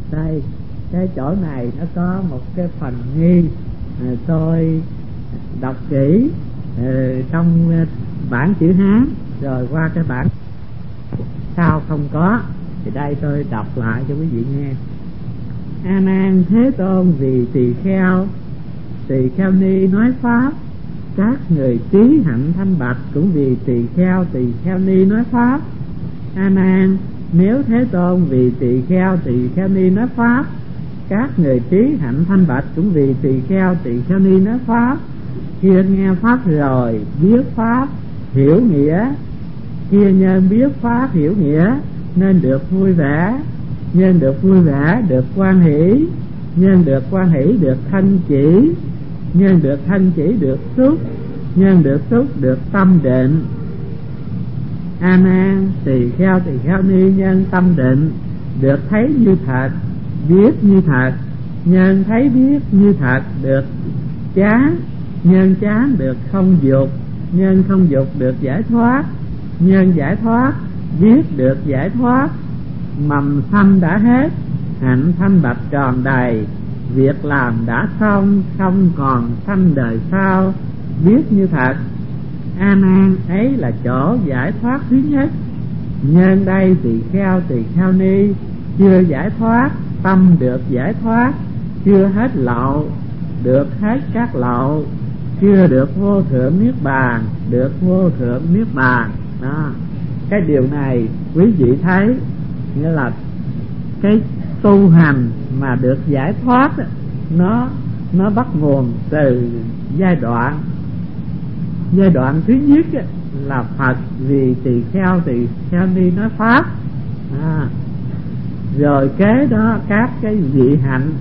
Đây, cái chỗ này nó có một cái phần nghi, tôi đọc kỹ trong bản chữ Hán rồi qua cái bản sao không có, thì đây tôi đọc lại cho quý vị nghe. A Nan Thế Tôn vì tỳ kheo ni nói pháp, các người trí hạnh thanh bạch cũng vì tỳ kheo ni nói pháp. A Nan, nếu Thế Tôn vì tỳ kheo ni nói pháp, các người trí hạnh thanh bạch cũng vì tỳ kheo ni nói pháp. Khi nghe pháp rồi biết pháp hiểu nghĩa, khi nhân biết pháp hiểu nghĩa nên được vui vẻ, nhân được vui vẻ được hoan hỷ, nhân được hoan hỷ được thanh chỉ, nhân được thanh chỉ được xúc, nhân được xúc được tâm định. A Nan, tỳ kheo ni nhân tâm định được thấy như thật, biết như thật, nhân thấy biết như thật được chán, nhân chán được không dục, nhân không dục được giải thoát, nhân giải thoát biết được giải thoát. Mầm sanh đã hết, hạnh thanh bạch tròn đầy, việc làm đã xong, không còn sanh đời sau, biết như thật. A Nan, ấy là chỗ giải thoát thứ nhất. Nhân đây tỳ kheo ni chưa giải thoát, tâm được giải thoát, chưa hết lậu, được hết các lậu, chưa được vô thượng niết bàn, được vô thượng niết bàn. Đó, cái điều này quý vị thấy nghĩa là cái tu hành mà được giải thoát đó, nó bắt nguồn từ giai đoạn thứ nhất là Phật vì tỳ kheo ni nói pháp, rồi kế đó các cái vị hạnh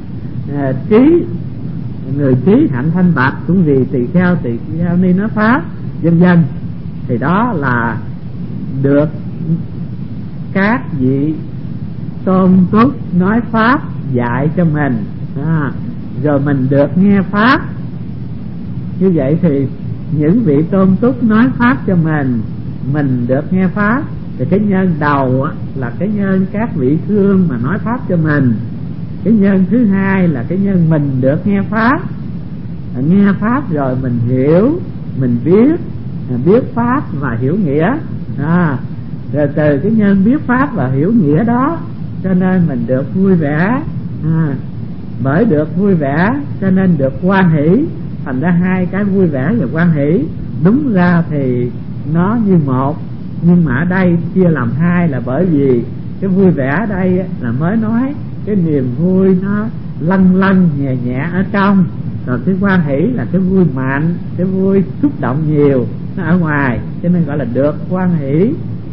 người trí hạnh thanh bạch cũng vì tỳ kheo ni nói pháp, vân vân. Thì đó là được các vị tôn túc nói pháp dạy cho mình, rồi mình được nghe pháp. Như vậy thì những vị tôn túc nói pháp cho mình được nghe pháp. Thì cái nhân đầu là cái nhân các vị thương mà nói pháp cho mình. Cái nhân thứ hai là cái nhân mình được nghe pháp. Nghe pháp rồi mình hiểu, mình biết pháp và hiểu nghĩa. Rồi từ cái nhân biết pháp và hiểu nghĩa đó cho nên mình được vui vẻ. Bởi được vui vẻ cho nên được hoan hỷ. Thành ra hai cái vui vẻ và hoan hỷ đúng ra thì nó như một, nhưng mà ở đây chia làm hai là bởi vì cái vui vẻ ở đây là mới nói cái niềm vui nó lân nhẹ nhẹ ở trong, rồi cái hoan hỷ là cái vui mạnh, cái vui xúc động nhiều nó ở ngoài, cho nên gọi là được hoan hỷ.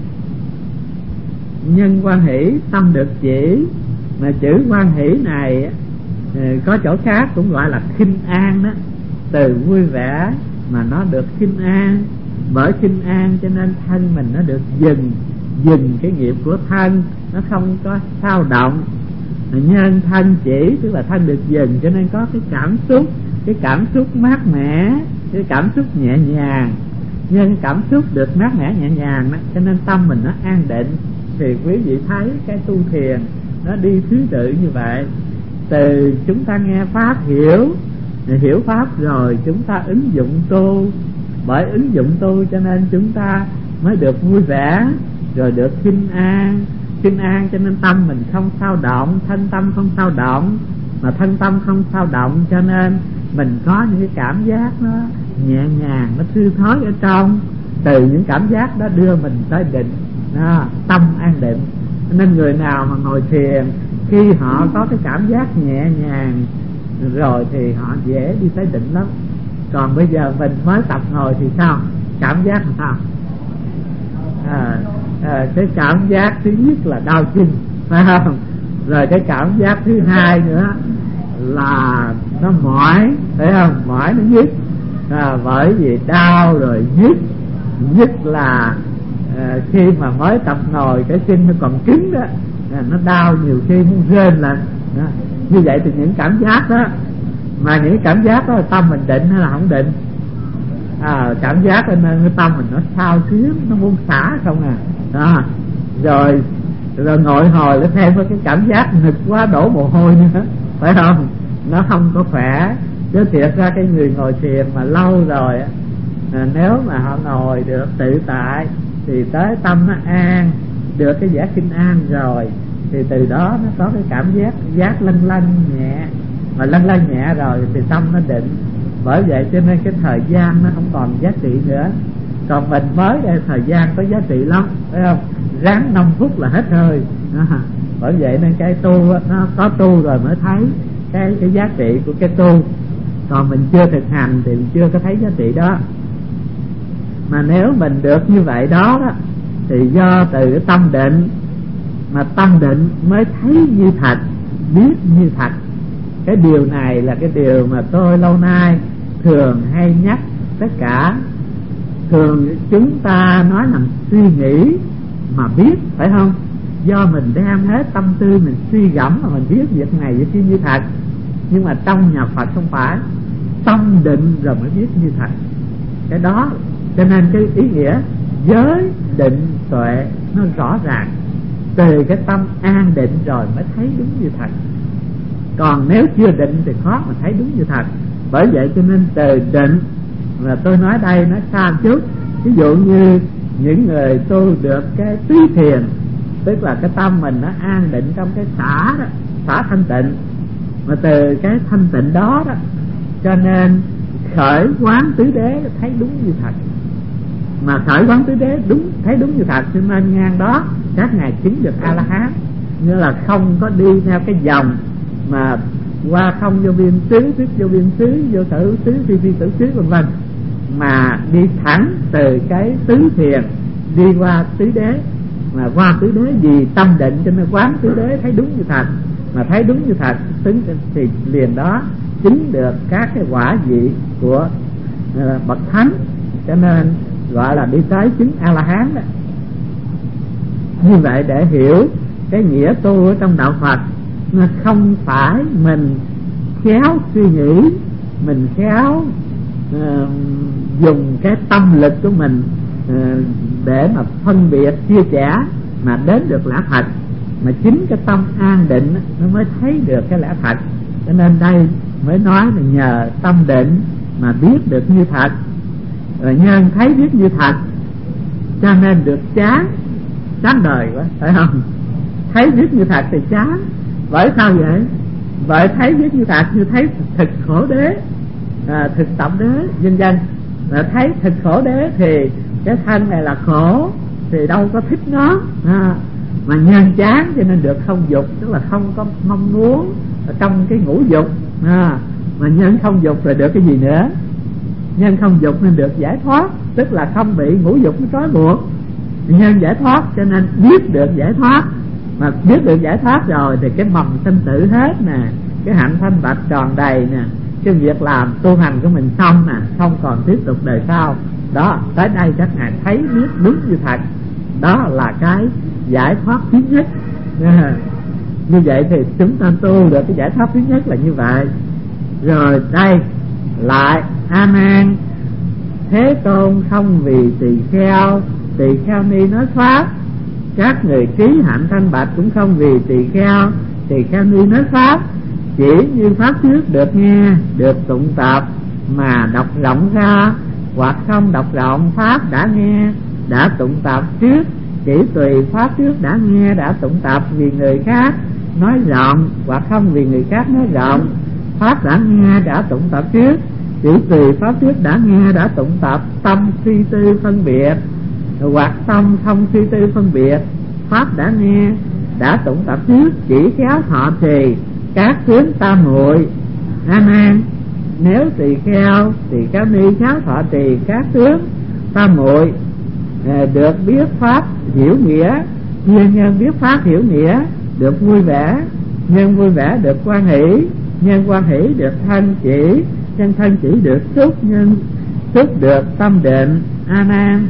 Nhân hoan hỷ tâm được chỉ, mà chữ hoan hỷ này có chỗ khác cũng gọi là khinh an đó. Từ vui vẻ mà nó được khinh an, bởi khinh an cho nên thân mình nó được dừng cái nghiệp của thân, nó không có xao động. Nhân thân chỉ tức là thân được dừng cho nên có cái cảm xúc mát mẻ, cái cảm xúc nhẹ nhàng. Nhân cảm xúc được mát mẻ nhẹ nhàng đó, cho nên tâm mình nó an định. Thì quý vị thấy cái tu thiền nó đi thứ tự như vậy. Từ chúng ta nghe pháp hiểu pháp rồi chúng ta ứng dụng tu, bởi ứng dụng tu cho nên chúng ta mới được vui vẻ, rồi được khinh an cho nên tâm mình không xao động, thân tâm không xao động. Mà thân tâm không xao động cho nên mình có những cái cảm giác nó nhẹ nhàng, nó thư thái ở trong. Từ những cảm giác đó đưa mình tới định, tâm an định. Nên người nào mà ngồi thiền khi họ có cái cảm giác nhẹ nhàng rồi thì họ dễ đi tới định lắm. Còn bây giờ mình mới tập ngồi thì sao? Cảm giác làm sao? Cái cảm giác thứ nhất là đau chân, phải không? Rồi cái cảm giác thứ hai nữa là nó mỏi, phải không? Mỏi nó nhức, bởi vì đau rồi nhức là khi mà mới tập ngồi cái chân nó còn cứng đó, nó đau nhiều khi muốn rên lên. Như vậy thì những cảm giác đó, mà những cảm giác đó là tâm mình định hay là không định? Cảm giác nên cái tâm mình nó sao xuyến, nó muốn xả không rồi rồi ngồi hồi lại thêm với cái cảm giác nực quá đổ mồ hôi nữa, phải không? Nó không có khỏe. Chứ thiệt ra cái người ngồi thiền mà lâu rồi nếu mà họ ngồi được tự tại thì tới tâm nó an, được cái giác kinh an rồi thì từ đó nó có cái cảm giác lâng lâng nhẹ, mà lâng lâng nhẹ rồi thì tâm nó định. Bởi vậy cho nên cái thời gian nó không còn giá trị nữa. Còn mình mới đây thời gian có giá trị lắm, phải không? Ráng 5 phút là hết hơi. Bởi vậy nên cái tu nó có tu rồi mới thấy cái giá trị của cái tu. Còn mình chưa thực hành thì mình chưa có thấy giá trị đó. Mà nếu mình được như vậy đó thì do từ cái tâm định, mà tâm định mới thấy như thật, biết như thật. Cái điều này là cái điều mà tôi lâu nay thường hay nhắc tất cả. Thường chúng ta nói là suy nghĩ mà biết, phải không? Do mình đem hết tâm tư mình suy gẫm mà mình biết việc này việc kia như thật. Nhưng mà trong nhà Phật không phải, tâm định rồi mới biết như thật. Cái đó cho nên cái ý nghĩa giới định tuệ nó rõ ràng. Từ cái tâm an định rồi mới thấy đúng như thật. Còn nếu chưa định thì khó mà thấy đúng như thật. Bởi vậy cho nên từ định là tôi nói đây nó xa một chút. Ví dụ như những người tu được cái tứ thiền, tức là cái tâm mình nó an định trong cái xả thanh tịnh. Mà từ cái thanh tịnh đó cho nên khởi quán tứ đế thấy đúng như thật. Mà khởi quán tứ đế thấy đúng như thật, cho nên ngang đó các ngài chứng được A La Hán. Nghĩa là không có đi theo cái dòng mà qua không vô biên xứ, tiếp vô biên xứ, vô tử xứ, phi tử xứ vân vân, mà đi thẳng từ cái tứ thiền đi qua tứ đế. Mà qua tứ đế vì tâm định cho nên quán tứ đế thấy đúng như thật. Mà thấy đúng như thật thì liền đó chứng được các cái quả vị của bậc thánh, cho nên gọi là đi tới chứng A La Hán đó. Như vậy để hiểu cái nghĩa tu ở trong đạo Phật, nó không phải mình khéo suy nghĩ, mình khéo dùng cái tâm lực của mình để mà phân biệt chia sẻ mà đến được lẽ thật. Mà chính cái tâm an định nó mới thấy được cái lẽ thật. Cho nên đây mới nói là nhờ tâm định mà biết được như thật, rồi nhân thấy biết như thật cho nên được chán đời quá, phải không? Thấy biết như thật thì chán. Bởi sao vậy? Bởi thấy biết như thật như thấy thực khổ đế, thực tập đế vân vân. Thấy thực khổ đế thì cái thân này là khổ thì đâu có thích nó, mà nhân chán cho nên được không dục, tức là không có mong muốn ở trong cái ngũ dục. Mà nhân không dục rồi được cái gì nữa? Nhân không dục nên được giải thoát, tức là không bị ngũ dục nó trói buộc. Nhân giải thoát cho nên biết được giải thoát. Mà biết được giải thoát rồi thì cái mầm sinh tử hết nè, cái hạnh thanh bạch tròn đầy nè, cái việc làm tu hành của mình xong nè, không còn tiếp tục đời sau. Đó, tới đây các ngài thấy biết đúng như thật. Đó là cái giải thoát thứ nhất. Như vậy thì chúng ta tu được cái giải thoát thứ nhất là như vậy. Rồi đây lại A Nan, Thế Tôn không vì tỳ kheo ni nói pháp. Các người trí hạnh thanh bạch cũng không vì tỳ kheo ni nói pháp. Chỉ như pháp trước được nghe, được tụng tập mà đọc rộng ra, hoặc không đọc rộng pháp đã nghe, đã tụng tập trước. Chỉ tùy pháp trước đã nghe, đã tụng tập vì người khác nói rộng, hoặc không vì người khác nói rộng. Pháp đã nghe, đã tụng tập trước. Chỉ tùy pháp trước đã nghe, đã tụng tập tâm suy tư phân biệt, hoặc tâm không suy tư phân biệt. Pháp đã nghe, đã tụng tập trước. Chỉ khéo thọ trì các tướng tam muội. A Nan, nếu tỳ kheo ni khéo thọ trì các tướng tam muội, được biết pháp hiểu nghĩa. Nhân biết pháp hiểu nghĩa được vui vẻ, nhân vui vẻ được hoan hỷ, nhân hoan hỷ được thân chỉ, nhân thân chỉ được xúc, nhân xúc được tâm định. A Nan,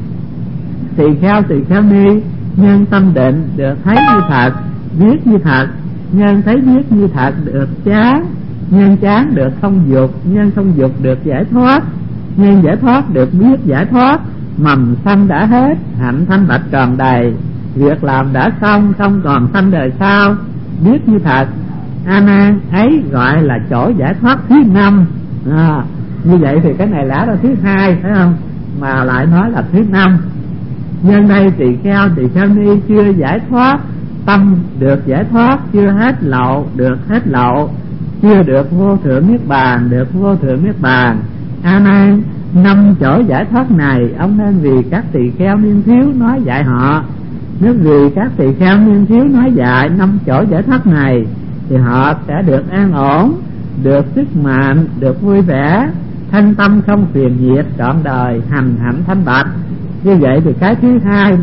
tỳ kheo ni nhân tâm định được thấy như thật, biết như thật. Nhân thấy biết như thật được chán, nhân chán được không dục, nhân không dục được giải thoát, nhân giải thoát được biết giải thoát. Mầm xanh đã hết, hạnh thanh bạch tròn đầy, việc làm đã xong, không còn sanh đời sau, biết như thật. A Nan, ấy gọi là chỗ giải thoát thứ 5. Như vậy thì cái này lẽ ra thứ 2 phải không, mà lại nói là thứ 5. Nhân đây tỳ kheo ni chưa giải thoát, tâm được giải thoát, chưa hết lậu được hết lậu, chưa được vô thượng niết bàn được vô thượng niết bàn. A Nan, 5 chỗ giải thoát này ông nên vì các tỳ kheo niên thiếu nói dạy họ. Nếu vì các tỳ kheo niên thiếu nói dạy 5 chỗ giải thoát này thì họ sẽ được an ổn, được sức mạnh, được vui vẻ, thanh tâm không phiền nhiệt, trọn đời hành hạnh thanh bạch. Như vậy thì cái thứ 2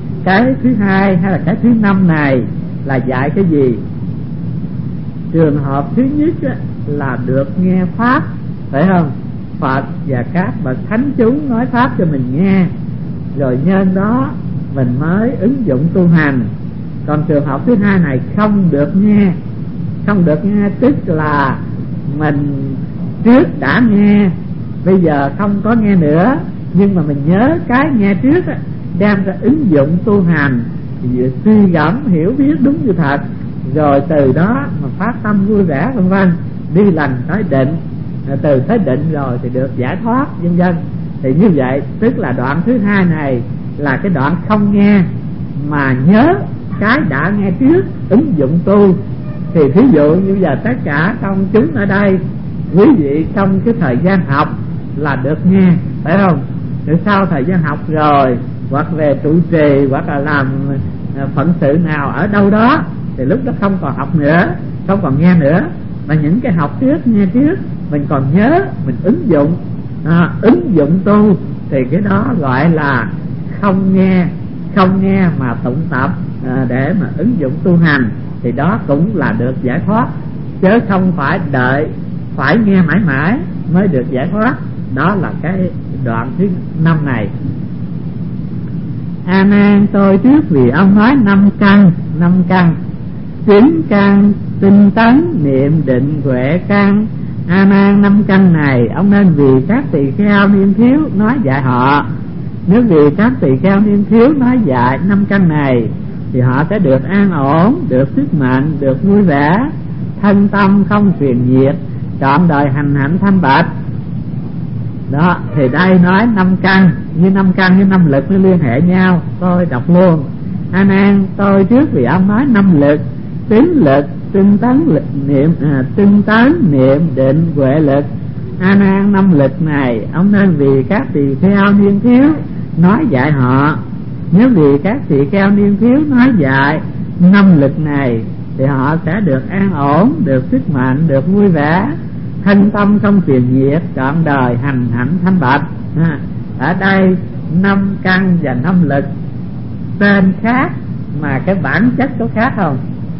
hay là cái thứ 5 này là dạy cái gì? Trường hợp thứ nhất là được nghe pháp, phải không? Phật và các bậc thánh chúng nói pháp cho mình nghe, rồi nhân đó mình mới ứng dụng tu hành. Còn trường hợp thứ 2 này không được nghe, tức là mình trước đã nghe, bây giờ không có nghe nữa, nhưng mà mình nhớ cái nghe trước đem ra ứng dụng tu hành, thì suy gẫm hiểu biết đúng như thật, rồi từ đó mà phát tâm vui vẻ vân vân, đi lành tới định, từ tới định rồi thì được giải thoát vân vân. Thì như vậy tức là đoạn thứ 2 này là cái đoạn không nghe mà nhớ cái đã nghe trước, ứng dụng tu. Thì thí dụ như giờ tất cả công chúng ở đây, quý vị trong cái thời gian học là được nghe, phải không? Từ sau thời gian học rồi, hoặc về trụ trì, hoặc là làm phận sự nào ở đâu đó, thì lúc đó không còn học nữa, không còn nghe nữa, mà những cái học trước, nghe trước mình còn nhớ, mình ứng dụng tu, thì cái đó gọi là không nghe mà tụng tập để mà ứng dụng tu hành, thì đó cũng là được giải thoát, chứ không phải đợi phải nghe mãi mãi mới được giải thoát. Đó là cái đoạn thứ 5 này. A Nan, tôi trước vì ông nói 5 căn: 9 căn tinh tấn, niệm định, huệ căn. A Nan, 5 căn này ông nên vì các tỳ kheo niên thiếu nói dạy họ. Nếu vì các tỳ kheo niên thiếu nói dạy 5 căn này thì họ sẽ được an ổn, được sức mạnh, được vui vẻ, thân tâm không phiền nhiệt, trọn đời hành hạnh thanh bạch. Đó, thì đây nói 5 căn, như 5 căn với 5 lực nó liên hệ nhau, tôi đọc luôn. A Nan, tôi trước vì ông nói 5 lực: tín lực, tinh tấn, niệm định, huệ lực. A Nan, 5 lực này ông nên vì các tỳ kheo niên thiếu nói dạy họ. Nếu vì các tỳ kheo niên thiếu nói dạy 5 lực này thì họ sẽ được an ổn, được sức mạnh, được vui vẻ, thân tâm không phiền nhiệt, trọn đời hành hạnh thanh bạch. Ở đây 5 căn và 5 lực tên khác mà cái bản chất có khác không?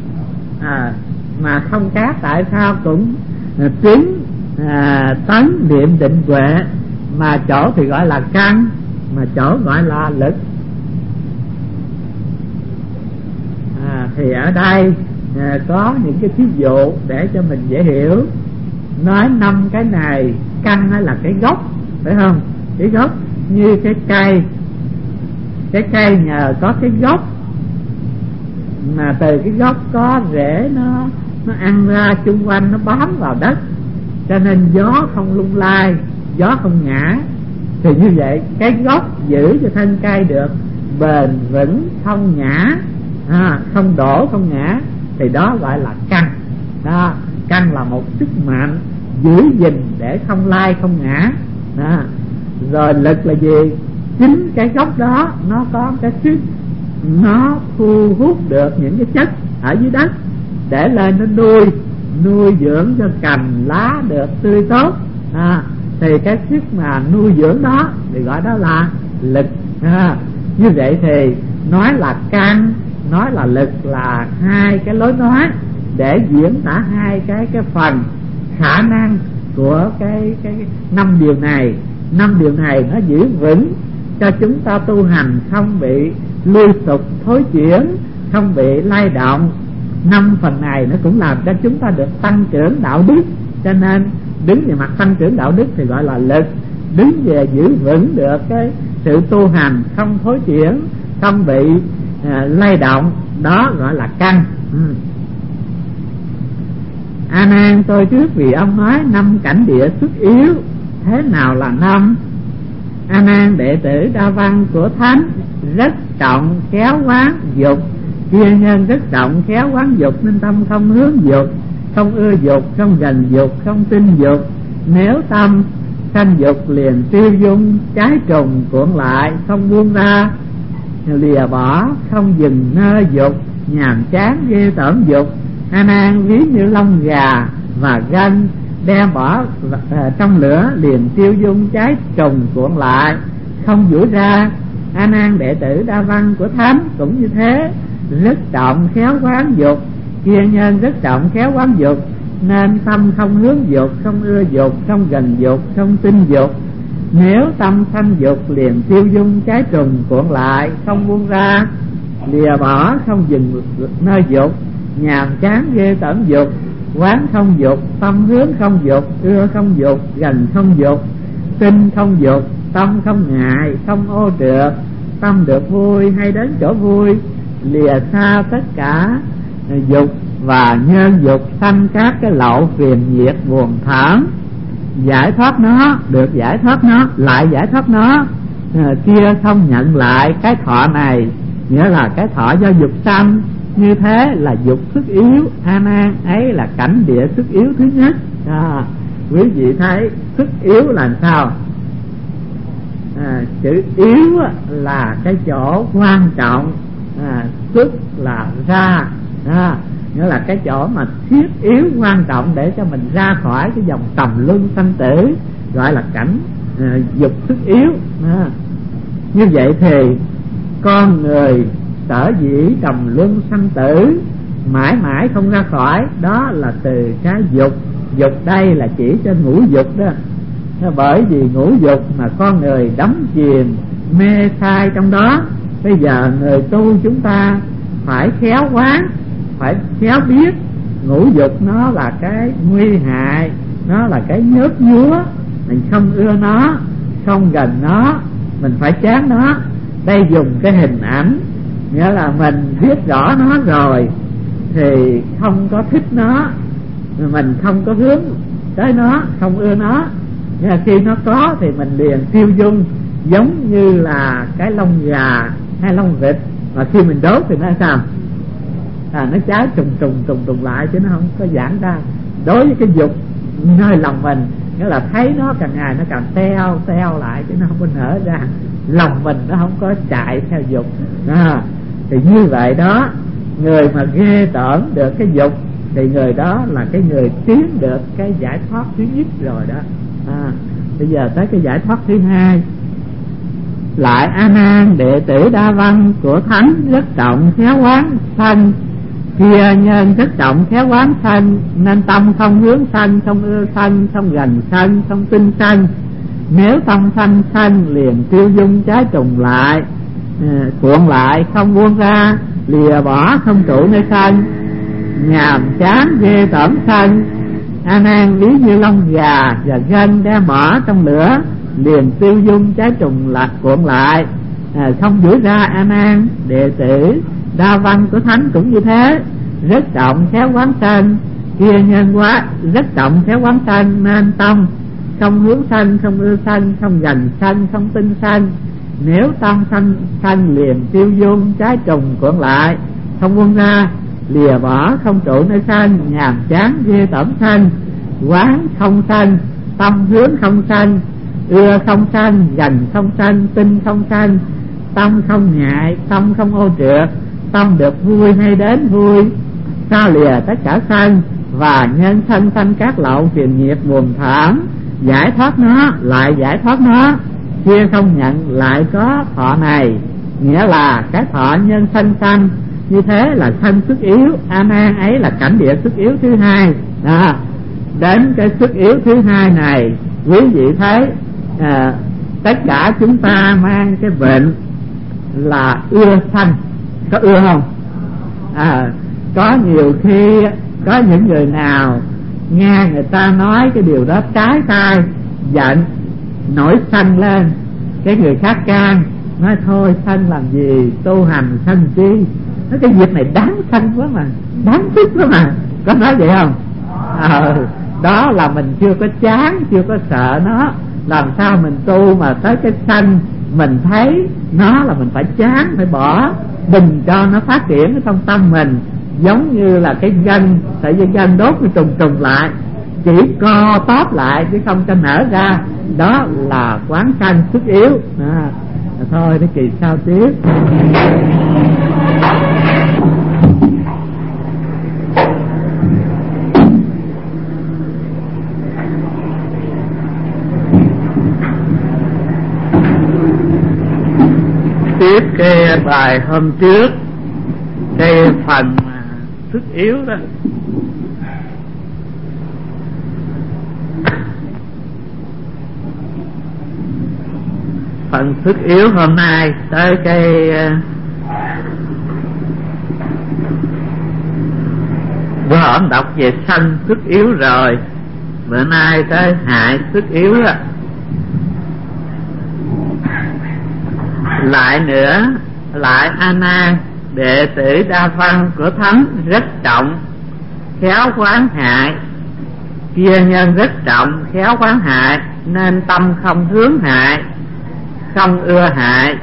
Mà không khác, tại sao cũng tín, tấn, niệm, định, huệ, mà chỗ thì gọi là căn, mà chỗ gọi là lực. Thì ở đây có những cái thí dụ để cho mình dễ hiểu. Nói 5 cái này, căn là cái gốc, phải không? Cái gốc như cái cây nhờ có cái gốc, mà từ cái gốc có rễ nó ăn ra chung quanh, nó bám vào đất, cho nên gió không lung lay, gió không ngã. Thì như vậy cái gốc giữ cho thân cây được bền vững, không ngã, không đổ, không ngã, thì đó gọi là căn. Đó, căn là một sức mạnh giữ gìn để không lay, không ngã. Đó. Rồi lực là gì? Chính cái gốc đó nó có cái sức, nó thu hút được những cái chất ở dưới đất để lên nó nuôi dưỡng cho cành lá được tươi tốt. Thì cái sức mà nuôi dưỡng đó thì gọi đó là lực. Như vậy thì nói là căn, nói là lực là hai cái lối nói để diễn tả hai cái phần khả năng của cái 5 điều này. 5 điều này nó giữ vững cho chúng ta tu hành không bị lui sụp thối chuyển, không bị lay động. 5 phần này nó cũng làm cho chúng ta được tăng trưởng đạo đức, cho nên đứng về mặt tăng trưởng đạo đức thì gọi là lực. Đứng về giữ vững được cái sự tu hành không thối chuyển, không bị lay động, đó gọi là căn. A Nan, tôi trước vì ông nói 5 cảnh địa xuất yếu, thế nào là 5? A Nan, đệ tử Đa Văn của Thánh rất trọng khéo quán dục, kia nhân rất trọng khéo quán dục, nên tâm không hướng dục, không ưa dục, không gành dục, không tinh dục. Nếu tâm sanh dục liền tiêu dung, trái trùng cuộn lại, không buông ra, lìa bỏ, không dừng nơi dục, nhàm chán ghê tởm dục. A Nan, ví như lông gà và gân đem bỏ trong lửa liền tiêu dung, cháy trùng cuộn lại, không duỗi ra. A Nan, đệ tử Đa Văn của Thánh cũng như thế, rất trọng khéo quán dục, kia nhân rất trọng khéo quán dục, nên tâm không hướng dục, không ưa dục, không gành dục, không tinh dục. Nếu tâm sanh dục liền tiêu dung, cháy trùng cuộn lại, không buông ra, lìa bỏ, không dừng nơi dục, nhàm chán ghê tởm dục. Quán không dục, tâm hướng không dục, ưa không dục, gành không dục, tinh không dục, tâm không ngại, không ô trượt, tâm được vui hay đến chỗ vui, lìa xa tất cả dục và nhân dục, sanh các cái lậu phiền nhiệt buồn thảm. Giải thoát nó, được giải thoát nó, lại giải thoát nó, kia không nhận lại cái thọ này, nghĩa là cái thọ do dục sanh. Như thế là dục sức yếu. A Nan, ấy là cảnh địa sức yếu thứ nhất. Quý vị thấy sức yếu là sao? Chữ yếu là cái chỗ quan trọng, sức là ra, nghĩa là cái chỗ mà thiết yếu quan trọng để cho mình ra khỏi cái dòng tầm luân sanh tử, gọi là cảnh dục sức yếu. Như vậy thì con người sở dĩ trầm luân sanh tử mãi mãi không ra khỏi, đó là từ cái dục. Dục đây là chỉ cho ngũ dục đó. Bởi vì ngũ dục mà con người đắm chìm mê sai trong đó. Bây giờ người tu chúng ta phải khéo quán, phải khéo biết ngũ dục nó là cái nguy hại, nó là cái nhớt nhúa, mình không ưa nó, không gần nó, mình phải chán nó. Đây dùng cái hình ảnh, nghĩa là mình biết rõ nó rồi thì không có thích nó, mình không có hướng tới nó, không ưa nó. Nhưng mà khi nó có thì mình liền tiêu dung, giống như là cái lông gà hay lông vịt, mà khi mình đốt thì nó sao? Nó cháy trùng lại chứ nó không có giãn ra. Đối với cái dục nơi lòng mình, nghĩa là thấy nó càng ngày nó càng teo lại chứ nó không có nở ra, lòng mình nó không có chạy theo dục. Thì như vậy đó, người mà ghê tởm được cái dục thì người đó là cái người tiến được cái giải thoát thứ nhất rồi đó. Bây giờ tới cái giải thoát thứ hai. Lại A Nan, đệ tử Đa Văn của Thánh rất trọng khéo quán sanh, kia nhân rất trọng khéo quán sanh, nên tâm không hướng sanh, không ưa sanh, không gành sanh, không tinh sanh. Nếu tâm sanh liền tiêu dung, trái trùng lại, cuộn lại, không buông ra, lìa bỏ, không trụ nơi sanh, nhàm chán ghê tởm sanh. A Nan, ví như lông gà và gân đem bỏ trong lửa liền tiêu dung, trái trùng lạc cuộn lại, không duỗi ra. A Nan, đệ tử Đa Văn của Thánh cũng như thế, rất trọng khéo quán sanh, kia nhân quá rất trọng khéo quán sanh, nên tâm không hướng sanh, không ưa sanh, không gành sanh, không tinh sanh. Nếu tâm sanh liền tiêu dung, trái trùng cuộn lại, không buông ra, lìa bỏ, không trụ nơi sanh, nhàm chán ghê tởm sanh. Quán không sanh, tâm hướng không sanh, ưa không sanh, gành không sanh, tinh không sanh. Tâm không ngại, tâm không ô trượt, tâm được vui hay đến vui, xa lìa tất cả sanh, và nhân sanh các lậu phiền nhiệt buồn thảm. Giải thoát nó, lại giải thoát nó, kia không nhận lại có thọ này, nghĩa là cái thọ nhân sanh. Như thế là sanh sức yếu. A Nan, ấy là cảnh địa sức yếu thứ hai. Đến cái sức yếu thứ hai này, quý vị thấy tất cả chúng ta mang cái bệnh là ưa sanh, có ưa không? Có nhiều khi có những người nào nghe người ta nói cái điều đó trái tai, giận nổi sanh lên, cái người khác can nói thôi sân làm gì, tu hành sân chi, nói cái việc này đáng sân quá mà, đáng tức quá mà, có nói vậy không? Đó là mình chưa có chán, chưa có sợ nó, làm sao mình tu mà tới cái sân mình thấy nó là mình phải chán, phải bỏ, đừng cho nó phát triển ở trong tâm mình, giống như là cái gân, sợi dây gân đốt nó trùng lại, chỉ co tóp lại chứ không cho nở ra, đó là quán sân sức yếu. Thôi để kỳ sau tiếp. Tiếp cái bài hôm trước, cái phần sức yếu đó, phần sức yếu hôm nay tới cái bữa hôm đọc về sân sức yếu rồi, bữa nay tới hại sức yếu đó. Lại nữa, lại A Nan, đệ tử Đa Văn của Thánh rất trọng, khéo quán hại. Kia nhân rất trọng, khéo quán hại, nên tâm không hướng hại, không ưa hại,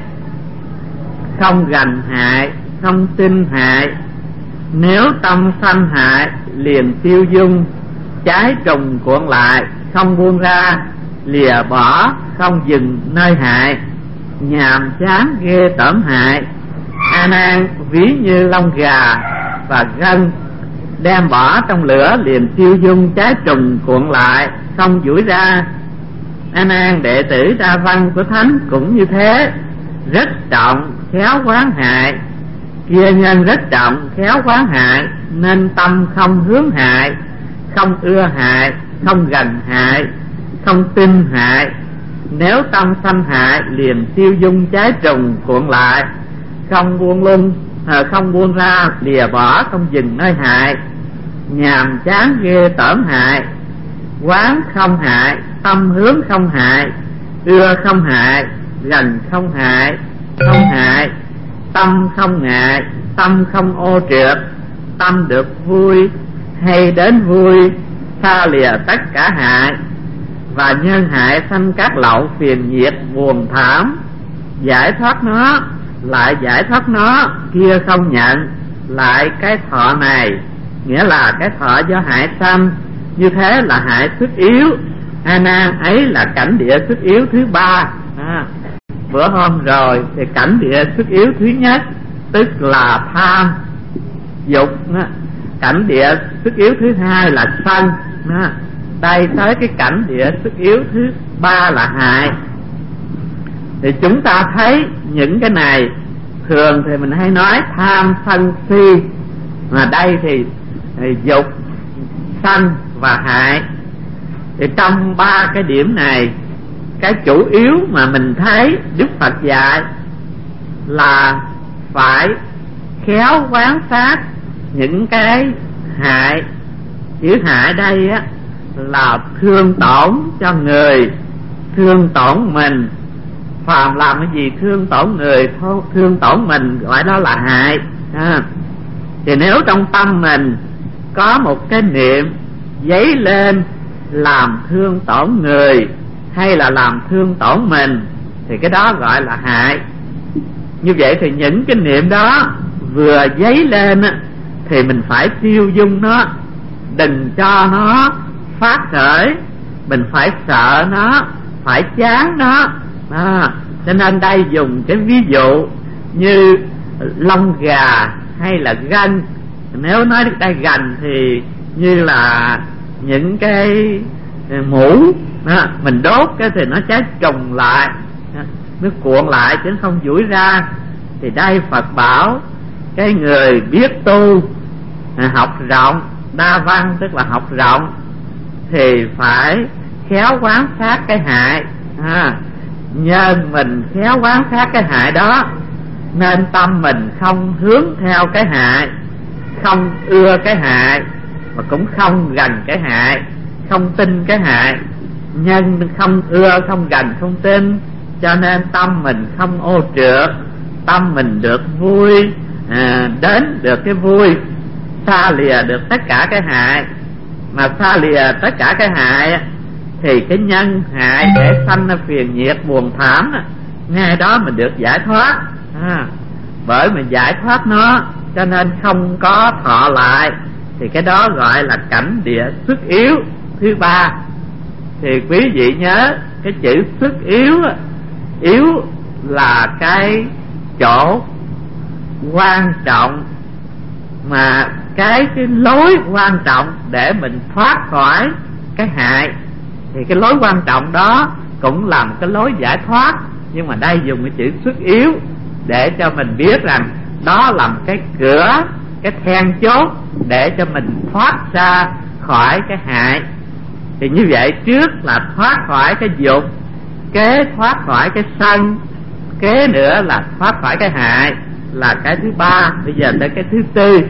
không gành hại, không tin hại. Nếu tâm sanh hại, liền tiêu dung, trái trùng cuộn lại, không buông ra, lìa bỏ, không dừng nơi hại, nhàm chán ghê tởm hại. A Nan ví như lông gà và gân, đem bỏ trong lửa liền tiêu dung, trái trùng cuộn lại, không duỗi ra. A Nan, đệ tử Đa Văn của Thánh cũng như thế, rất trọng, khéo quán hại. Kia nhân rất trọng, khéo quán hại, nên tâm không hướng hại, không ưa hại, không gành hại, không tin hại. Nếu tâm sanh hại, liền tiêu dung, trái trùng cuộn lại, không buông ra, lìa bỏ, không dừng nơi hại, nhàm chán ghê tởm hại. Quán không hại, tâm hướng không hại, ưa không hại, gành không hại, không hại, tâm không ngại, tâm không ô trượt, tâm được vui, hay đến vui, xa lìa tất cả hại. Và nhân hại sanh các lậu phiền nhiệt buồn thảm, giải thoát nó, lại giải thoát nó, kia không nhận, lại cái thọ này, nghĩa là cái thọ do hại sanh, như thế là hại sức yếu. A Nan, ấy là cảnh địa sức yếu thứ ba. Bữa hôm rồi thì cảnh địa sức yếu thứ nhất tức là tham dục, cảnh địa sức yếu thứ hai là sân. Đây tới cái cảnh địa sức yếu thứ ba là hại. Thì chúng ta thấy những cái này thường thì mình hay nói tham sân si, mà đây thì dục, sân và hại. Thì trong ba cái điểm này, cái chủ yếu mà mình thấy Đức Phật dạy là phải khéo quán sát những cái hại. Chữ hại đây á là thương tổn cho người, thương tổn mình. Phàm làm cái gì thương tổn người, thương tổn mình, gọi đó là hại. Thì nếu trong tâm mình có một cái niệm dấy lên làm thương tổn người hay là làm thương tổn mình, thì cái đó gọi là hại. Như vậy thì những cái niệm đó vừa dấy lên thì mình phải tiêu dung nó, đừng cho nó phát khởi. Mình phải sợ nó, phải chán nó. Cho nên đây dùng cái ví dụ như lông gà hay là gân. Nếu nói được đây gành thì như là những cái mũ, mình đốt cái thì nó cháy trùng lại, nó cuộn lại chứ không duỗi ra. Thì đây Phật bảo cái người biết tu, học rộng, đa văn tức là học rộng, thì phải khéo quán sát cái hại. Nhờ mình khéo quán sát cái hại đó, nên tâm mình không hướng theo cái hại, không ưa cái hại, mà cũng không gành cái hại, không tin cái hại. Nhân không ưa, không gành, không tin, cho nên tâm mình không ô trượt, tâm mình được vui, đến được cái vui, xa lìa được tất cả cái hại. Mà xa lìa tất cả cái hại thì cái nhân hại để sanh ra phiền nhiệt buồn thảm, ngay đó mình được giải thoát. Bởi mình giải thoát nó cho nên không có thọ lại, thì cái đó gọi là cảnh địa xuất yếu thứ ba. Thì quý vị nhớ cái chữ xuất yếu, yếu là cái chỗ quan trọng, mà cái lối quan trọng để mình thoát khỏi cái hại, thì cái lối quan trọng đó cũng là một cái lối giải thoát. Nhưng mà đây dùng cái chữ xuất yếu để cho mình biết rằng đó là một cái cửa, cái then chốt để cho mình thoát ra khỏi cái hại. Thì như vậy trước là thoát khỏi cái dục, kế thoát khỏi cái sân, kế nữa là thoát khỏi cái hại, là cái thứ ba. Bây giờ tới cái thứ tư.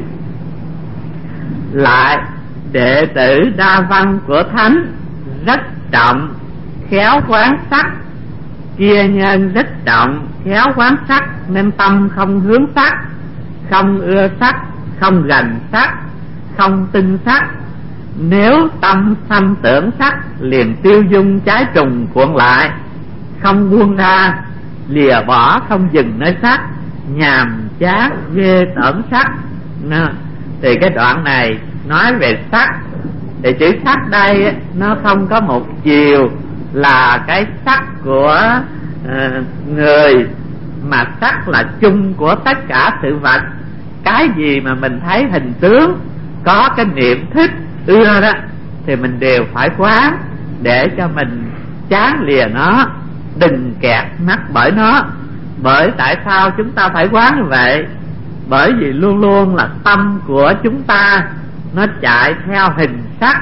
Lại đệ tử đa văn của thánh rất trọng khéo quán sắc, kia nhân rất trọng khéo quán sắc, nên tâm không hướng sắc, không ưa sắc, không gành sắc, không tinh sắc. Nếu tâm sanh tưởng sắc, liền tiêu dung trái trùng cuộn lại, không buông ra, lìa bỏ không dừng nơi sắc, nhàm chán ghê tởm sắc. Thì cái đoạn này nói về sắc. Thì chữ sắc đây nó không có một chiều là cái sắc của người, mà sắc là chung của tất cả sự vật. Cái gì mà mình thấy hình tướng, có cái niệm thích ưa đó, thì mình đều phải quán để cho mình chán lìa nó, đừng kẹt mắt bởi nó. Bởi tại sao chúng ta phải quán như vậy? Bởi vì luôn luôn là tâm của chúng ta nó chạy theo hình sắc,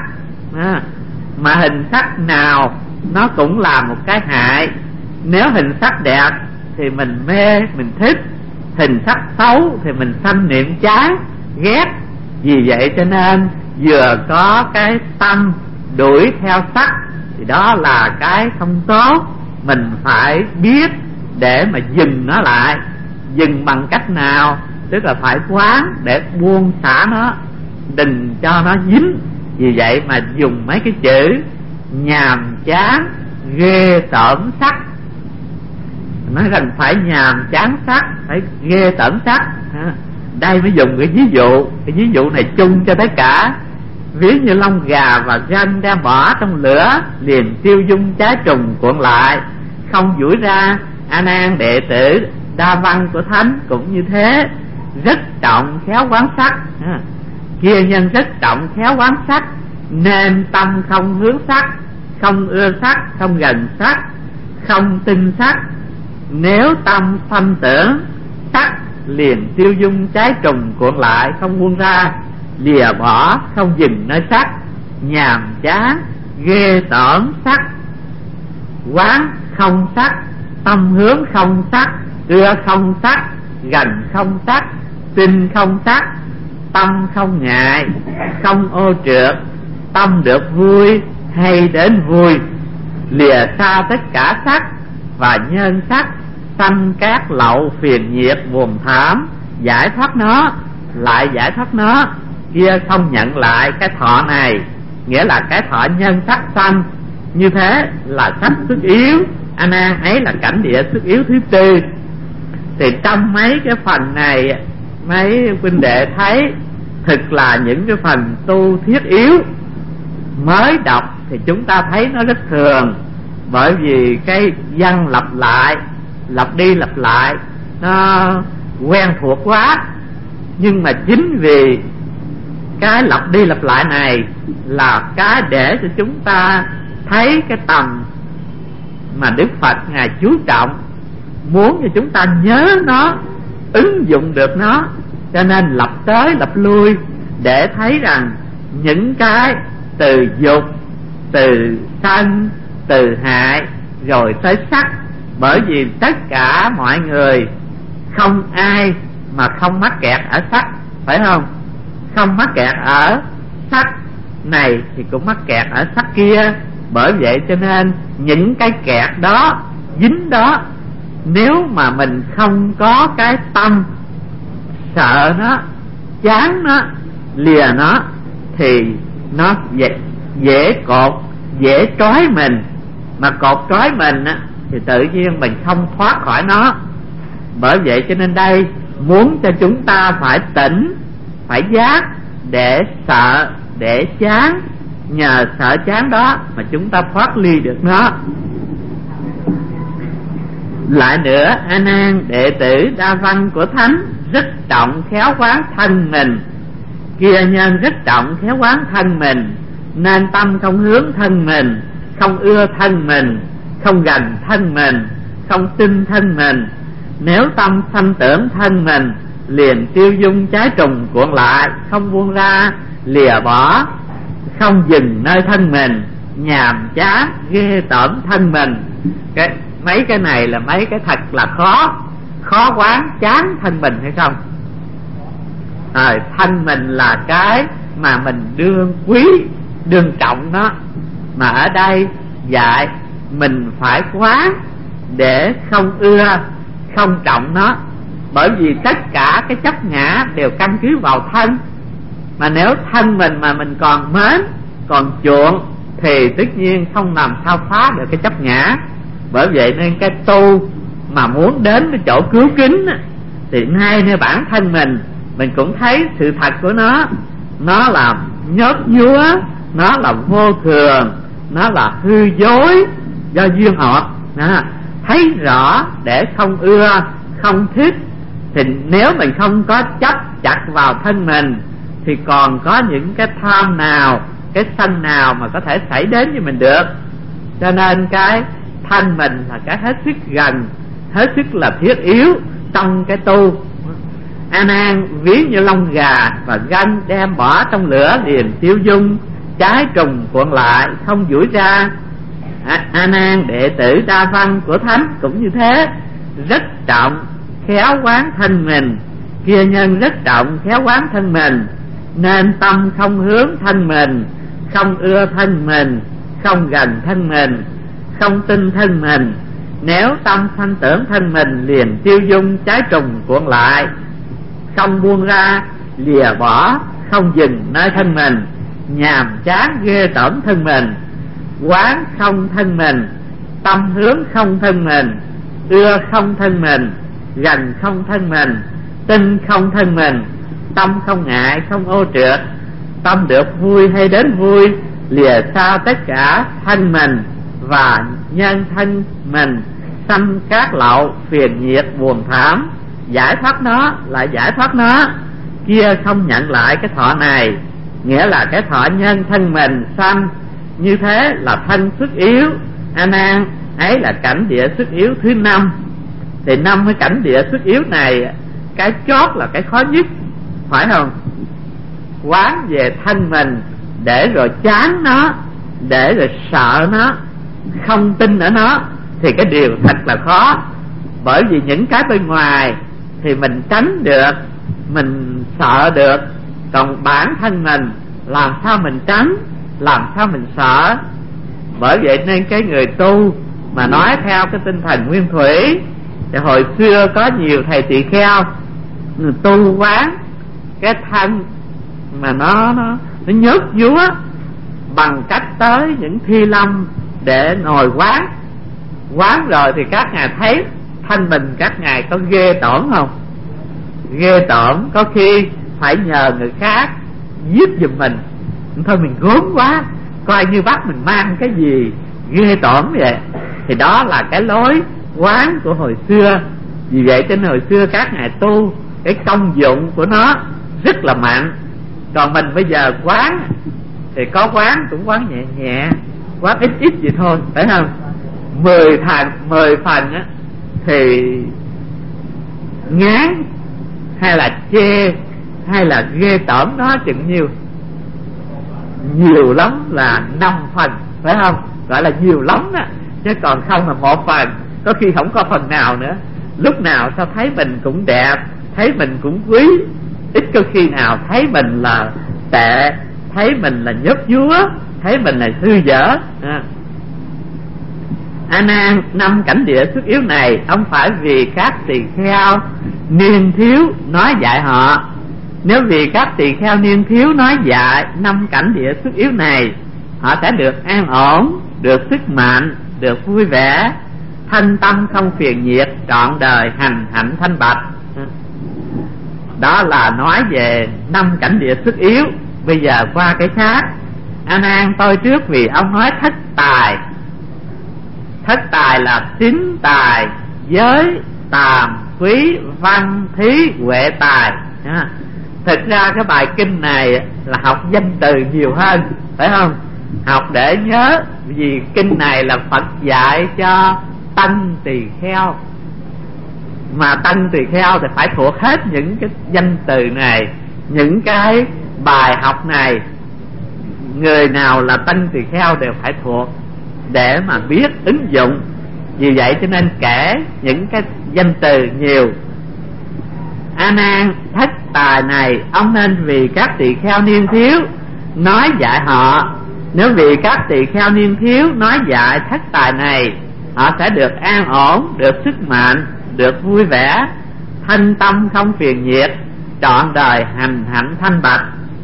mà hình sắc nào nó cũng là một cái hại. Nếu hình sắc đẹp thì mình mê, mình thích; hình sắc xấu thì mình sanh niệm chán, ghét. Vì vậy cho nên vừa có cái tâm đuổi theo sắc thì đó là cái không tốt. Mình phải biết để mà dừng nó lại. Dừng bằng cách nào? Tức là phải quán để buông xả nó, đừng cho nó dính. Vì vậy mà dùng mấy cái chữ nhàm chán ghê tởm sắc. Nói rằng phải nhàm chán sắc, phải ghê tởm sắc. Đây mới dùng cái ví dụ. Cái ví dụ này chung cho tất cả. Ví như lông gà và gân đem bỏ trong lửa, liền tiêu dung trái trùng cuộn lại, không duỗi ra. A Nan đệ tử đa văn của thánh cũng như thế, rất trọng khéo quán sắc. Kia nhân rất trọng khéo quán sắc, nên tâm không hướng sắc, không ưa sắc, không gần sắc, không tinh sắc. Nếu tâm sanh tưởng sắc, liền tiêu dung trái trùng cuộn lại, không buông ra, lìa bỏ không dừng nơi sắc, nhàm chán ghê tởm sắc. Quán không sắc, tâm hướng không sắc, ưa không sắc, gành không sắc, tinh không sắc. Tâm không ngại, không ô trượt, tâm được vui hay đến vui, lìa xa tất cả sắc và nhân sắc, sanh các lậu phiền nhiệt buồn thảm, giải thoát nó, lại giải thoát nó. Kia không nhận lại cái thọ này, nghĩa là cái thọ nhân sắc sanh. Như thế là sắc xuất yếu. A Nan, ấy là cảnh địa xuất yếu thứ tư. Thì trong mấy cái phần này, mấy huynh đệ thấy thực là những cái phần tu thiết yếu. Mới đọc thì chúng ta thấy nó rất thường, bởi vì cái văn lặp lại, lặp đi lặp lại, nó quen thuộc quá. Nhưng mà chính vì cái lặp đi lặp lại này là cái để cho chúng ta thấy cái tầm mà Đức Phật Ngài chú trọng, muốn cho chúng ta nhớ nó, ứng dụng được nó. Cho nên lặp tới lặp lui để thấy rằng những cái từ dục, từ sân, từ hại, rồi tới sắc. Bởi vì tất cả mọi người không ai mà không mắc kẹt ở sắc, phải không? Không mắc kẹt ở sắc này thì cũng mắc kẹt ở sắc kia. Bởi vậy cho nên những cái kẹt đó dính đó. Nếu mà mình không có cái tâm sợ nó, chán nó, lìa nó, thì nó dễ cột, dễ trói mình. Mà cột trói mình á, thì tự nhiên mình không thoát khỏi nó. Bởi vậy cho nên đây muốn cho chúng ta phải tỉnh, phải giác, để sợ, để chán. Nhờ sợ chán đó mà chúng ta thoát ly được nó. Lại nữa, A Nan, đệ tử đa văn của Thánh rất trọng khéo quán thân mình. Kia nhân rất trọng khéo quán thân mình, nên tâm không hướng thân mình, không ưa thân mình, không gần thân mình, không tin thân mình. Nếu tâm sanh tưởng thân mình, liền tiêu dung trái trùng cuộn lại, không buông ra, lìa bỏ, không dừng nơi thân mình, nhàm chán ghê tởm thân mình. Mấy cái này là mấy cái thật là khó quán chán thân mình hay không? Thân mình là cái mà mình đương quý, đương trọng nó. Mà ở đây dạy mình phải quán để không ưa, không trọng nó. Bởi vì tất cả cái chấp ngã đều căn cứ vào thân. Mà nếu thân mình mà mình còn mến, còn chuộng, thì tất nhiên không làm sao phá được cái chấp ngã. Bởi vậy nên cái tu mà muốn đến cái chỗ cứu kính thì ngay nơi bản thân mình cũng thấy sự thật của nó là nhớt nhúa, nó là vô thường, nó là hư dối do duyên hợp. Thấy rõ để không ưa, không thích. Thì nếu mình không có chấp chặt vào thân mình, thì còn có những cái tham nào, cái sanh nào mà có thể xảy đến với mình được. Cho nên cái thân mình là cái hết sức gần, hết sức là thiết yếu trong cái tu. A Nan, ví như lông gà và gân đem bỏ trong lửa liền tiêu dung, trái trùng cuộn lại, không duỗi ra. A Nan, đệ tử đa văn của Thánh cũng như thế, rất trọng khéo quán thân mình. Kia nhân rất trọng khéo quán thân mình, nên tâm không hướng thân mình, không ưa thân mình, không gần thân mình, không tin thân mình. Nếu tâm sanh tưởng thân mình, liền tiêu dung trái trùng cuộn lại, không buông ra, lìa bỏ, không dừng nơi thân mình, nhàm chán ghê tởm thân mình. Quán không thân mình, tâm hướng không thân mình, ưa không thân mình, gần không thân mình, tin không thân mình. Tâm không ngại, không ô trượt, tâm được vui hay đến vui, lìa xa tất cả thân mình và nhân thân mình, sanh các lậu phiền nhiệt buồn thảm. Giải thoát nó, lại giải thoát nó. Kia không nhận lại cái thọ này, nghĩa là cái thọ nhân thân mình sanh. Như thế là thân sức yếu. A Nan, ấy là cảnh địa sức yếu thứ 5. Thì 5 cái cảnh địa sức yếu này, cái chót là cái khó nhất, phải không? Quán về thân mình để rồi chán nó, để rồi sợ nó, không tin ở nó, thì cái điều thật là khó. Bởi vì những cái bên ngoài thì mình tránh được, mình sợ được, còn bản thân mình làm sao mình tránh, làm sao mình sợ. Bởi vậy nên cái người tu mà nói theo cái tinh thần nguyên thủy, thì hồi xưa có nhiều thầy tỳ kheo tu quán cái thân mà nó nhớt nhúa bằng cách tới những thi lâm để ngồi quán rồi thì các ngài thấy thân mình các ngài có ghê tởm không? Ghê tởm, có khi phải nhờ người khác giết giùm mình. Thôi mình gốm quá, coi như bắt mình mang cái gì ghê tởm vậy. Thì đó là cái lối quán của hồi xưa. Vì vậy trên hồi xưa các ngài tu, cái công dụng của nó rất là mạnh. Còn mình bây giờ quán thì có quán cũng quán nhẹ nhẹ, quán ít ít vậy thôi, phải không? 10 phần á thì ngán hay là chê hay là ghê tởm nó chừng nhiêu? Nhiều lắm là 5 phần, phải không? Gọi là nhiều lắm á, chứ còn không là 1 phần, có khi không có phần nào nữa. Lúc nào sao thấy mình cũng đẹp, thấy mình cũng quý, ít có khi nào thấy mình là tệ, thấy mình là nhớt nhúa, thấy mình là hư dở. A Nan, 5 cảnh địa xuất yếu này ông phải vì các tỳ kheo niên thiếu nói dạy họ. Nếu vì các tỳ kheo niên thiếu nói dạy 5 cảnh địa xuất yếu này, họ sẽ được an ổn, được sức mạnh, được vui vẻ, thanh tâm không phiền nhiệt, trọn đời hành hạnh thanh bạch. Đó là nói về 5 cảnh địa xuất yếu. Bây giờ qua cái khác. A Nan, tôi trước vì ông nói thất tài. Thất tài là tín tài, giới, tàm, quý, văn, thí, huệ tài. Thực ra cái bài kinh này là học danh từ nhiều hơn, phải không? Học để nhớ, vì kinh này là Phật dạy cho tăng tỳ kheo. Mà tăng tỳ kheo thì phải thuộc hết những cái danh từ này, những cái bài học này. Người nào là tăng tỳ kheo đều phải thuộc để mà biết ứng dụng. Vì vậy cho nên kể những cái danh từ nhiều. A Nan, thất tài này ông nên vì các tỳ kheo niên thiếu nói dạy họ. Nếu vì các tỳ kheo niên thiếu nói dạy thất tài này, họ sẽ được an ổn, được sức mạnh, được vui vẻ, thanh tâm không phiền nhiệt, trọn đời hành hạnh thanh bạch.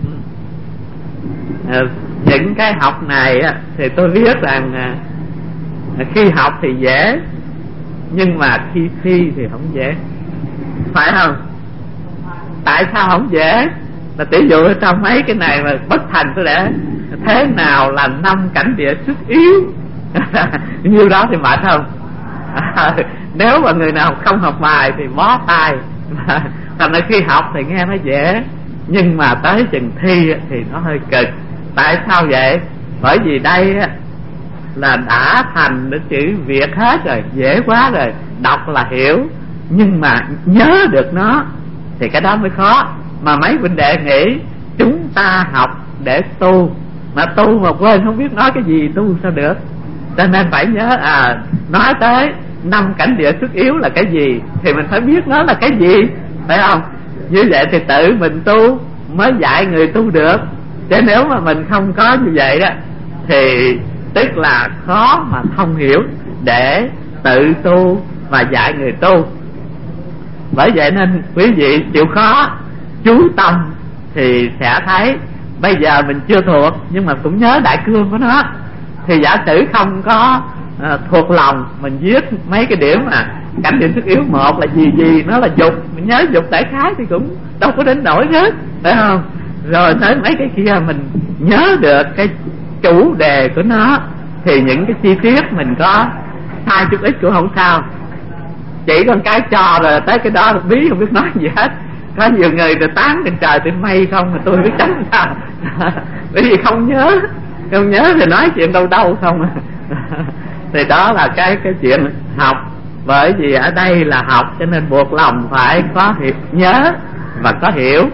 Những cái học này thì tôi biết rằng khi học thì dễ, nhưng mà khi thi thì không dễ, phải không? Tại sao không dễ? Là tỷ dụ trong mấy cái này mà bất thành tôi để thế nào là 5 cảnh địa xuất yếu nhiêu đó thì mệt không? Nếu mà người nào không học bài thì bó tay. Thành ra khi học thì nghe nó dễ, nhưng mà tới chừng thi thì nó hơi cực. Tại sao vậy? Bởi vì đây là đã thành được chữ Việt hết rồi, dễ quá rồi, đọc là hiểu, nhưng mà nhớ được nó thì cái đó mới khó. Mà mấy huynh đệ nghĩ chúng ta học để tu, mà tu mà quên không biết nói cái gì tu sao được. Cho nên phải nhớ, nói tới 5 cảnh địa xuất yếu là cái gì thì mình phải biết nó là cái gì, phải không? Như vậy thì tự mình tu mới dạy người tu được. Chứ nếu mà mình không có như vậy đó thì tức là khó mà thông hiểu để tự tu và dạy người tu. Bởi vậy nên quý vị chịu khó chú tâm thì sẽ thấy. Bây giờ mình chưa thuộc nhưng mà cũng nhớ đại cương của nó. Thì giả sử không có thuộc lòng, mình viết mấy cái điểm mà cảnh điểm xuất yếu một là gì gì, nó là dục, mình nhớ dục đại khái thì cũng đâu có đến nổi hết, phải không? Rồi tới mấy cái kia mình nhớ được cái chủ đề của nó thì những cái chi tiết mình có sai chút ít cũng không sao. Chỉ con cái cho rồi tới cái đó bí không biết nói gì hết. Có nhiều người thì tán trên trời trên mây không, mà tôi biết tránh sao. Bởi vì không nhớ thì nói chuyện đâu đâu không. Thì đó là cái chuyện học. Bởi vì ở đây là học cho nên buộc lòng phải có hiểu, nhớ và có hiểu.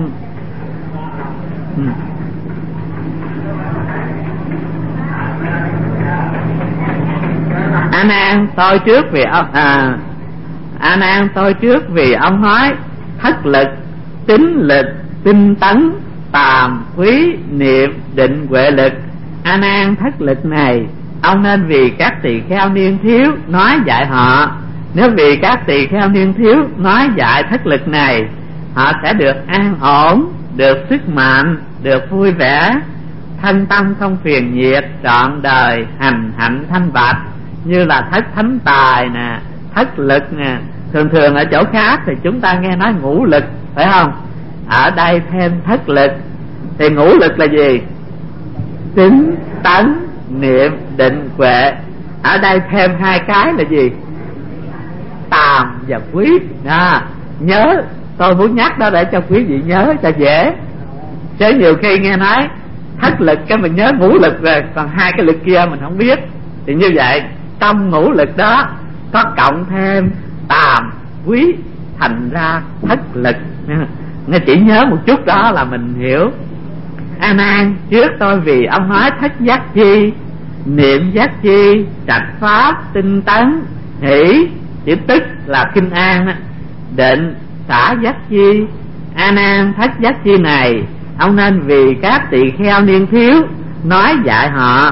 A Nan, tôi trước vì A Nan, tôi trước vì ông nói thất lực, tín lực, tinh tấn, tàm, quý, niệm, định, huệ lực. A Nan, thất lực này ông nên vì các tỳ kheo niên thiếu nói dạy họ. Nếu vì các tỳ kheo niên thiếu nói dạy thất lực này, họ sẽ được an ổn, được sức mạnh, được vui vẻ, thân tâm không phiền nhiệt, trọn đời hành hạnh thanh bạch. Như là thất thánh tài nè, thất lực nè. Thường ở chỗ khác thì chúng ta nghe nói ngũ lực, phải không? Ở đây thêm thất lực. Thì ngũ lực là gì? Tín, tấn, niệm, định, huệ. Ở đây thêm 2 cái là gì? Tàm và quý. Nhớ, tôi muốn nhắc đó để cho quý vị nhớ cho dễ. Chứ nhiều khi nghe nói thất lực cái mình nhớ ngũ lực rồi, còn 2 cái lực kia mình không biết. Thì như vậy trong ngũ lực đó có cộng thêm tàm, quý, thành ra thất lực. Nghe chỉ nhớ một chút đó là mình hiểu. A Nan, trước tôi vì ông nói thất giác chi, niệm giác chi, trạch pháp, tinh tấn, hỷ, chữ tức là kinh an, định, xả giác chi. A Nan, thất giác chi này ông nên vì các tỳ kheo niên thiếu nói dạy họ.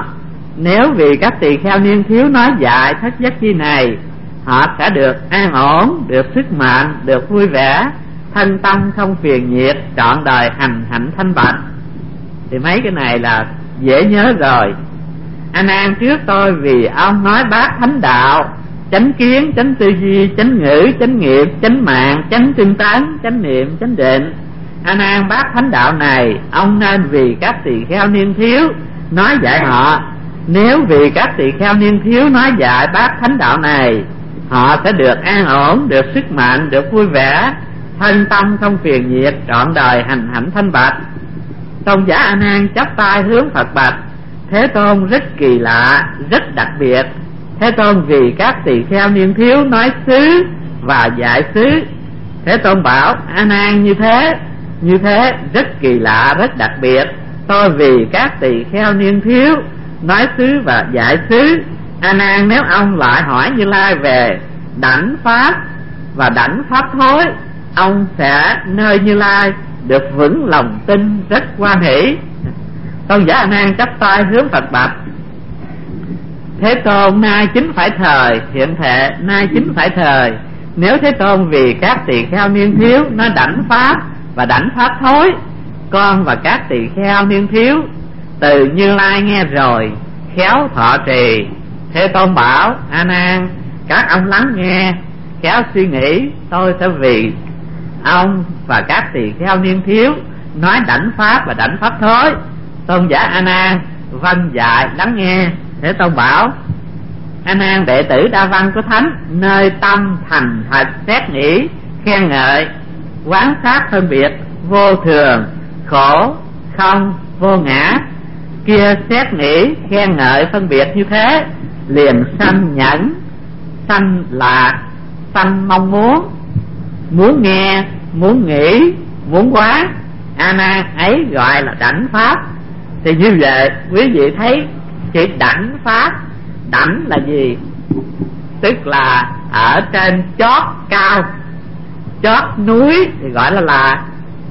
nếu vì các tỳ kheo niên thiếu nói dạy thất giác chi này, họ sẽ được an ổn, được sức mạnh, được vui vẻ, thân tâm không phiền nhiệt, trọn đời hành hạnh thanh bạch. Thì mấy cái này là dễ nhớ rồi. A Nan, trước tôi vì ông nói bát thánh đạo, chánh kiến, chánh tư duy, chánh ngữ, chánh nghiệp, chánh mạng, chánh tinh tấn, chánh niệm, chánh định. A Nan, bát thánh đạo này ông nên vì các tỳ kheo niên thiếu nói dạy họ. Nếu vì các tỳ kheo niên thiếu nói dạy bát thánh đạo này, họ sẽ được an ổn, được sức mạnh, được vui vẻ, thân tâm không phiền nhiệt, trọn đời hành hạnh thanh bạch. Tôn giả A Nan chắp tay hướng Phật bạch: Thế Tôn, rất kỳ lạ, rất đặc biệt. Thế Tôn vì các tỳ kheo niên thiếu nói xứ và dạy xứ. Thế Tôn bảo: A Nan, như thế rất kỳ lạ, rất đặc biệt. Tôi vì các tỳ kheo niên thiếu nói xứ và dạy xứ. A Nan, nếu ông lại hỏi Như Lai về đảnh pháp và đảnh pháp thối, ông sẽ nơi Như Lai được vững lòng tin, rất hoan hỷ. Tôn giả A Nan chắp tay hướng Phật bạch: Thế Tôn, nay chính phải thời, hiện thệ nay chính phải thời. Nếu Thế Tôn vì các tỳ kheo niên thiếu nói đảnh pháp và đảnh pháp thối, con và các tỳ kheo niên thiếu từ Như Lai nghe rồi, khéo thọ trì. Thế Tôn bảo: A Nan, các ông lắng nghe, khéo suy nghĩ, tôi sẽ vì ông và các tỳ kheo niên thiếu nói đảnh pháp và đảnh pháp thối. Tôn giả A Nan vâng dạy lắng nghe. Thế Tôn bảo: A Nan, đệ tử đa văn của Thánh nơi tâm thành thật xét nghĩ, khen ngợi, quán sát phân biệt, vô thường, khổ, không, vô ngã. Kia xét nghĩ, khen ngợi, phân biệt như thế, liền sanh nhẫn, sanh lạc, sanh mong muốn nghe, muốn nghĩ, muốn quán. A Nan, ấy gọi là đảnh pháp. Thì như vậy quý vị thấy chữ đảnh pháp, đảnh là gì? Tức là ở trên chót cao, chót núi thì gọi là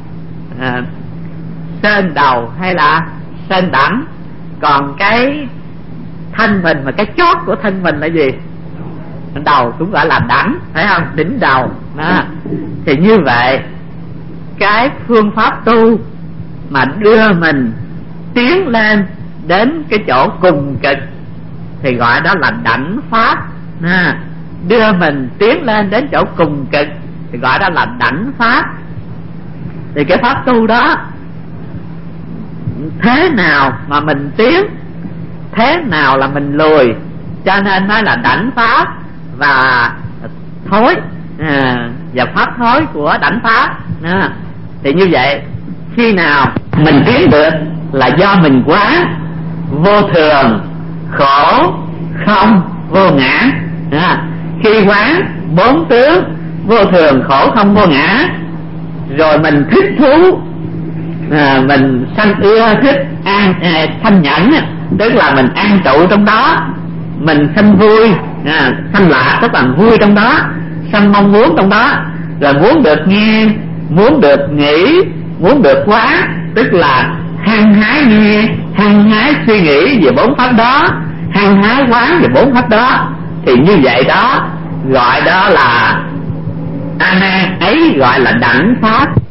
sơn đầu hay là sơn đảnh. Còn cái thân mình, mà cái chót của thân mình là gì? Đầu cũng gọi là đảnh, phải không? Đỉnh đầu đó. Thì như vậy cái phương pháp tu mà đưa mình tiến lên đến cái chỗ cùng cực thì gọi đó là đảnh pháp. Đưa mình tiến lên đến chỗ cùng cực thì gọi đó là đảnh pháp. Thì cái pháp tu đó thế nào mà mình tiến, thế nào là mình lùi, cho nên nói là đảnh pháp và thối, và pháp thối của đảnh pháp. Thì như vậy khi nào mình tiến được là do mình quán vô thường, khổ, không, vô ngã. Khi quán bốn tướng vô thường, khổ, không, vô ngã rồi mình thích thú, mình sanh ưa thích, sanh nhẫn, tức là mình an trụ trong đó, mình sanh vui, sanh lạc tức là vui trong đó, sanh mong muốn trong đó, rồi muốn được nghe, muốn được nghĩ, muốn được quán, tức là hăng hái nghe, hăng hái suy nghĩ về bốn pháp đó, hăng hái quán về bốn pháp đó. Thì như vậy đó gọi đó là A Nan, ấy gọi là đảnh pháp.